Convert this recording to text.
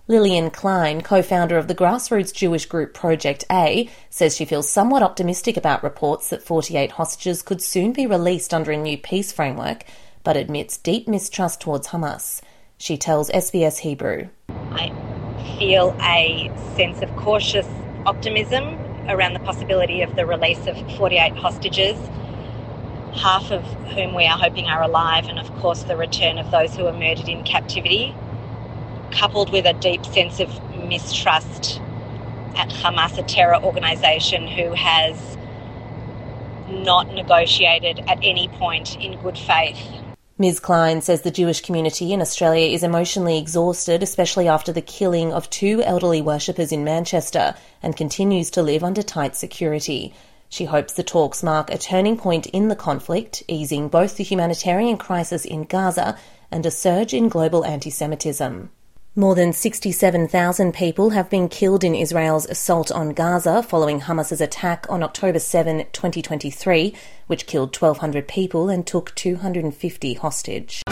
Lillian Klein, co-founder of the grassroots Jewish group Project A, says she feels somewhat optimistic about reports that 48 hostages could soon be released under a new peace framework, but admits deep mistrust towards Hamas. She tells SBS Hebrew. I feel a sense of cautious optimism around the possibility of the release of 48 hostages, half of whom we are hoping are alive, and of course the return of those who were murdered in captivity, coupled with a deep sense of mistrust at Hamas, a terror organisation who has not negotiated at any point in good faith. Ms. Klein says the Jewish community in Australia is emotionally exhausted, especially after the killing of 2 elderly worshippers in Manchester, and continues to live under tight security. She hopes the talks mark a turning point in the conflict, easing both the humanitarian crisis in Gaza and a surge in global anti-Semitism. More than 67,000 people have been killed in Israel's assault on Gaza following Hamas's attack on October 7, 2023, which killed 1,200 people and took 250 hostage.